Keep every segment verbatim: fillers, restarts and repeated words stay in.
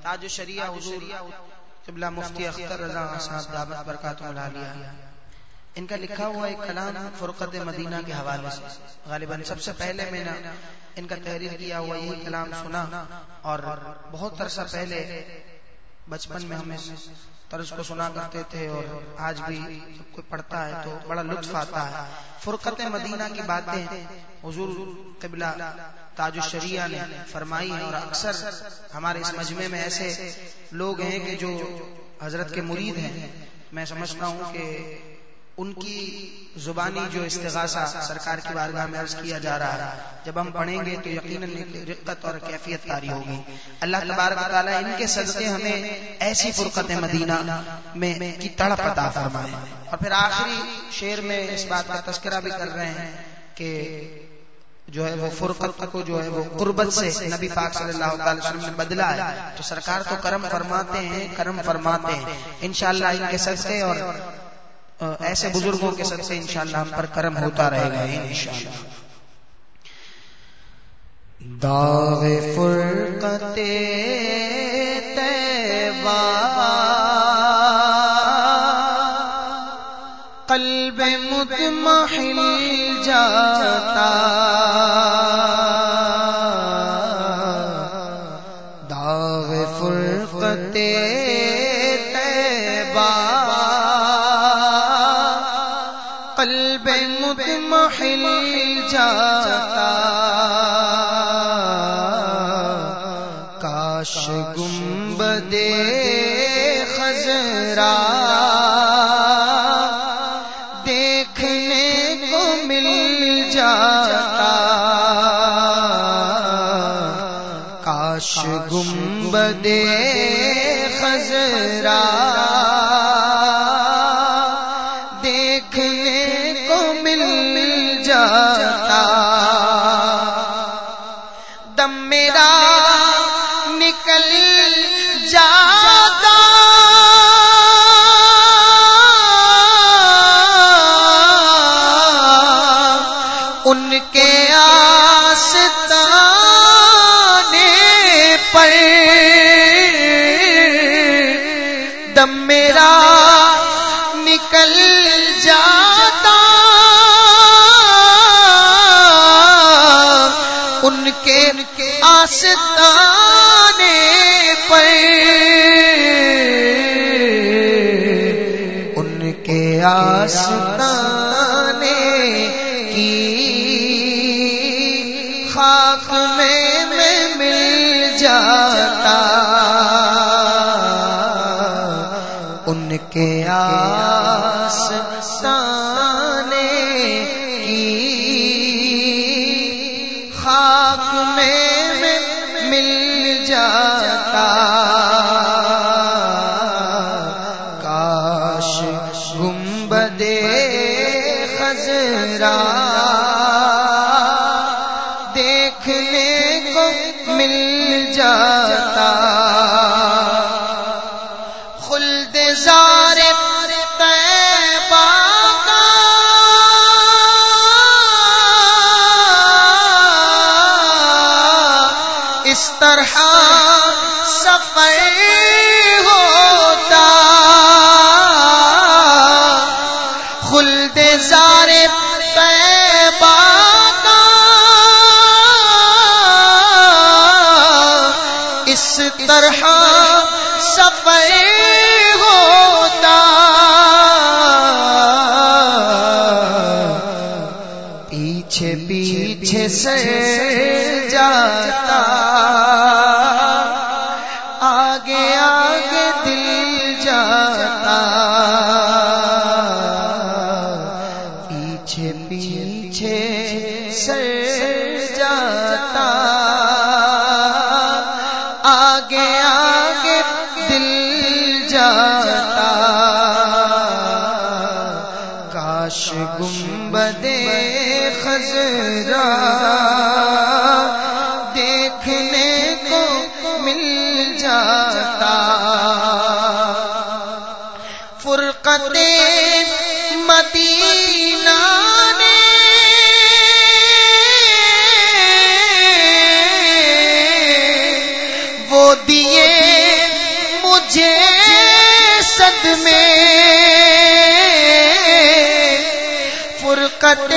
تاج الشریعہ حضور قبلہ مفتی اختر رضا صاحب دامت برکاتہ العالیہ، ان کا لکھا ہوا ایک کلام فرقت مدینہ کے حوالے سے، غالباً سب سے پہلے میں نے ان کا تحریر کیا ہوا یہی کلام سنا، اور بہت عرصہ پہلے بچپن میں ہم اس طرز کو سنا کرتے تھے، اور آج بھی جب کوئی پڑھتا ہے تو بڑا لطف آتا ہے۔ فرقت مدینہ کی باتیں حضور قبلہ تاج الشریعہ نے فرمائی ہیں، اور اکثر ہمارے اس مجمع میں ایسے لوگ ہیں کہ جو حضرت کے مرید ہیں، میں سمجھتا ہوں کہ ان کی زبانی جو استغاثہ سرکار کی بارگاہ میں عرض کیا جا رہا ہے، جب ہم پڑھیں گے تو یقیناً رقت اور کیفیت طاری ہوگی۔ اللہ تبارک و تعالیٰ ان کے صدقے ہمیں ایسی فرقت مدینہ میں کی تڑپ عطا فرمائے۔ اور پھر آخری شعر میں اس بات کا تذکرہ بھی کر رہے ہیں کہ جو ہے وہ فرقت کو جو ہے وہ قربت سے نبی پاک صلی اللہ علیہ وسلم نے بدلا ہے، تو سرکار تو کرم فرماتے ہیں، کرم فرماتے ہیں۔ انشاءاللہ ان کے صدقے اور ایسے بزرگوں کے صدقے انشاءاللہ ہم پر کرم ہوتا رہے گا انشاءاللہ۔ داغ فرقت طیبہ قلب مطمئن جاتا، داغ فرقت طیبہ قلب مطمئن جاتا، کاش گنبد خضرا دیکھنے کو مل جاتا، کاش گنبد خضرا دیکھنے کو مل جاتا، دم میرا نکل جاتا، ان کے آستانے پر، دم میرا نکل جاتا، ان کے آستانے پر، ان کے آستانے کی خاک میں میں مل جاتا، ان کے آستانے کی خاک میں میں مل جاتا، کاش گنبد خضرا دیکھنے کو مل جاتا، خلد زار طیبہ کا اس طرح سفر ہوتا، خلد زار طیبہ کا اس طرح سفر ہوتا، پیچھے پیچھے سے جاتا، آگے آگے دل جاتا، پیچھے پیچھے سر جاتا، آگے آگے دل جاتا، کاش گنبد خضرا دیکھنے کو مل جاتا، فرقت مدینہ نے وہ دیے مجھے صدمے فرقت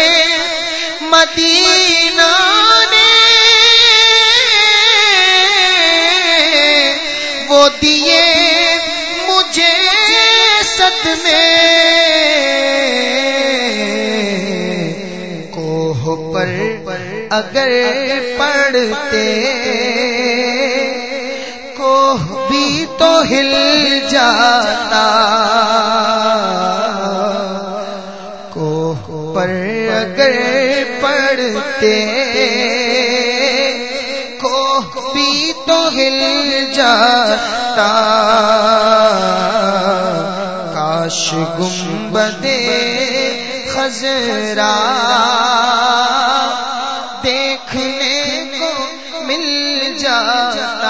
مدینہ نے وہ دیے مجھے صدمے کوہ پر اگر پڑتے کوہ بھی تو ہل جاتا کوہ پر اگر پڑتے کوہ بھی تو ہل جاتا کاش گنبد خضرا دیکھنے کو مل جاتا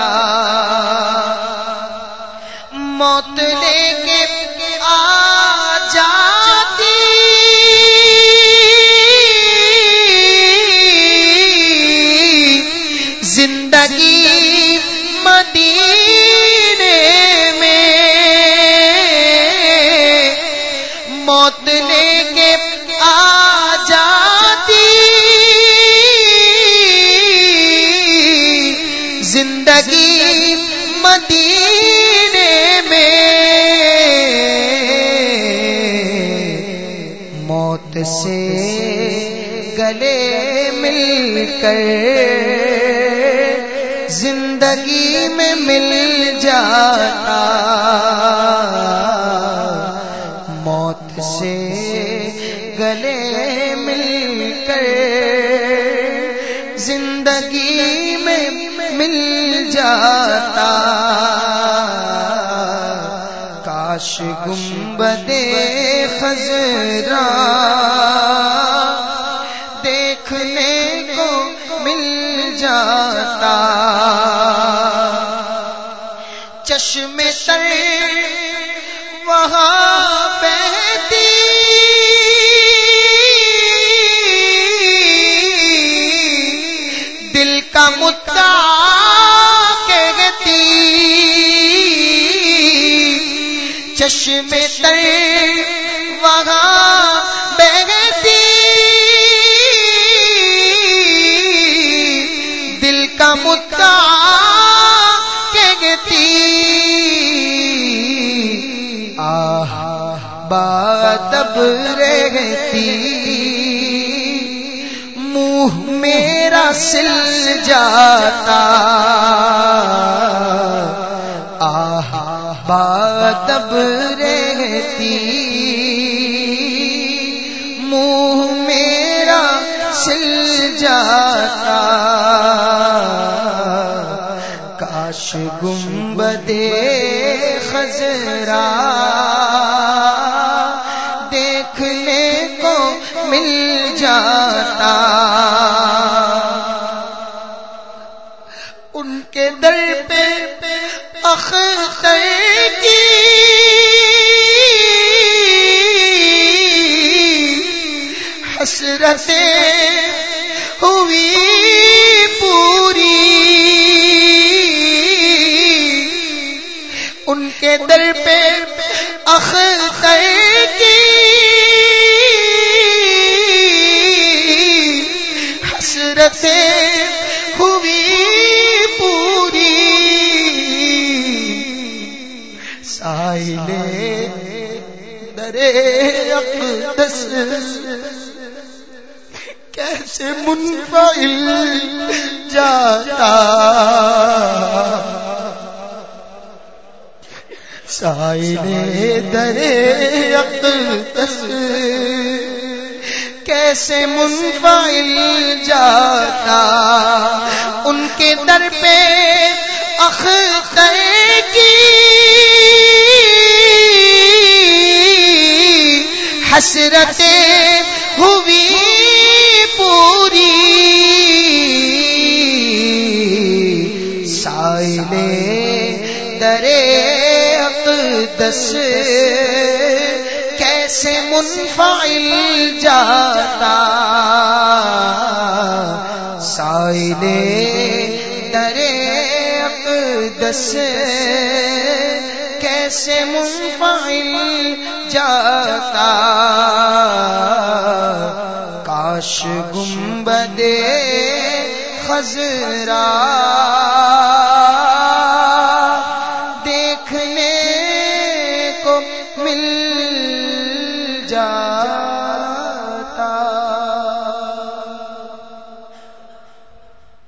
موت لے کے آ جاتی زندگی مدینے میں موت لے کے آ جاتی زندگی مدینے میں موت سے گلے مل کر زندگی میں مل جاتا موت سے گلے مل کر زندگی میں مل جاتا کاش گنبد خضرا دیکھنے کو مل جاتا چشم تر وہاں بہتی دل کا مدعا کہتی چشم تر وہاں بہتی دل کا مدعا کہتی آہ بادب رہتی منہ میرا سل جاتا آہ بادب رہتی منہ میرا سل جاتا کاش گنبد خضرا دیکھنے کو مل جاتا ان کے در پہ اختر کی حسرتیں ہوئی پوری ان کے در پہ اختر کی حسرتیں ہوئی پوری سائلے درے اقدس کیسے منفعل جاتا سائلے درے اقدس کیسے منفعل جاتا ان کے در پہ اختر کی حسرتیں ہوئی پوری سائلے درے اقدس کیسے منفعل جاتا سائلے درے اقدس سے کیسے منفعل جاتا، کاش گنبد خضرا دیکھنے کو مل جاتا۔